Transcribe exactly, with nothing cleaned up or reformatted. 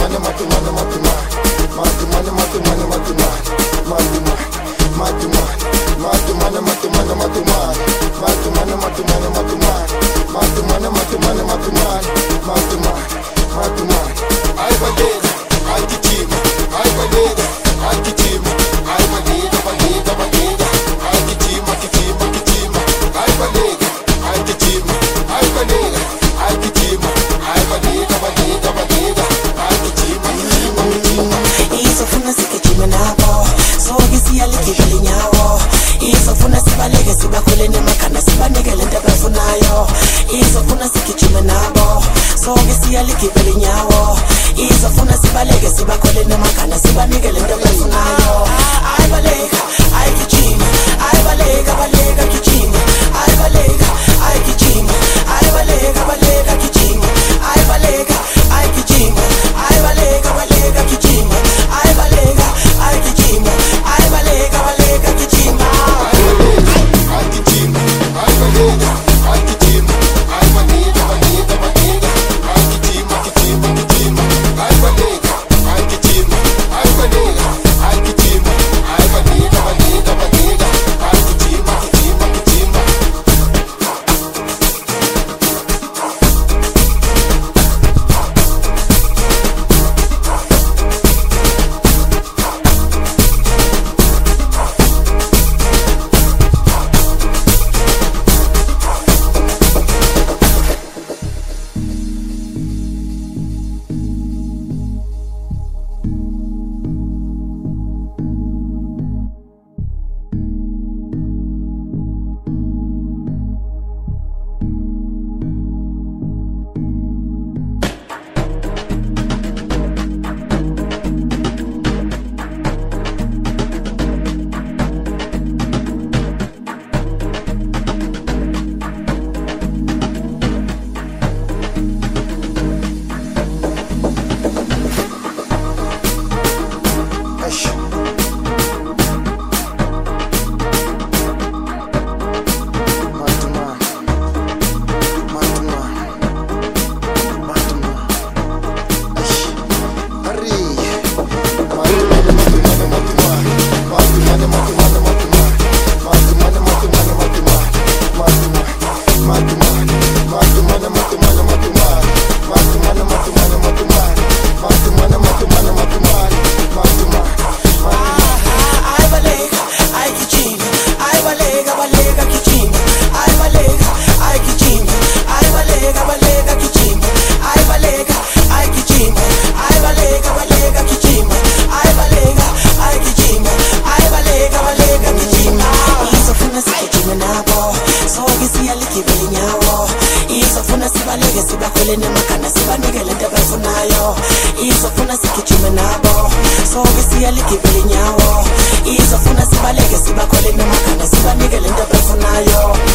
matumane matumane matumane matumane matumane matumane matumane matumane matumane matumane matumane matumane matumane matumane matumane matumane matumane matumane matumane ay balega ay kichima ay balega ay kichima ay balega balega balega ay kichima kichima kichima ay balega ay kichima ay balega ay kichima ay balega balega balega ay kichima kichima kichima izofuna sikichima nabo sokisiya likivele nyawo izofuna sibaleke sibakhole nemakhanda sibanikele into abafunayo izofuna sikichima nabo sokisiya likivele nyawo izofuna sibaleke sibakhole nemakhanda sibanikele into abafunayo ay baleka ay kichima ay baleka baleka kichima ay baleka ay kichima ay baleka baleka kichima ay baleka ay kichima ay baleka baleka kichima ay baleka ay kichima ay baleka baleka kichima ay kichima ay balega ay kichima ay balega balega balega ay kichima kichima kichima ay balega ay kichima ay balega ay kichima ay balega balega balega ay kichima kichima kichima sibakhole nemakhanda sibanikele into abafunayo izofuna sikichime nabo sokisiya ligibele nyawo izofuna sibaleke sibakhole nemakhanda sibanikele into abafunayo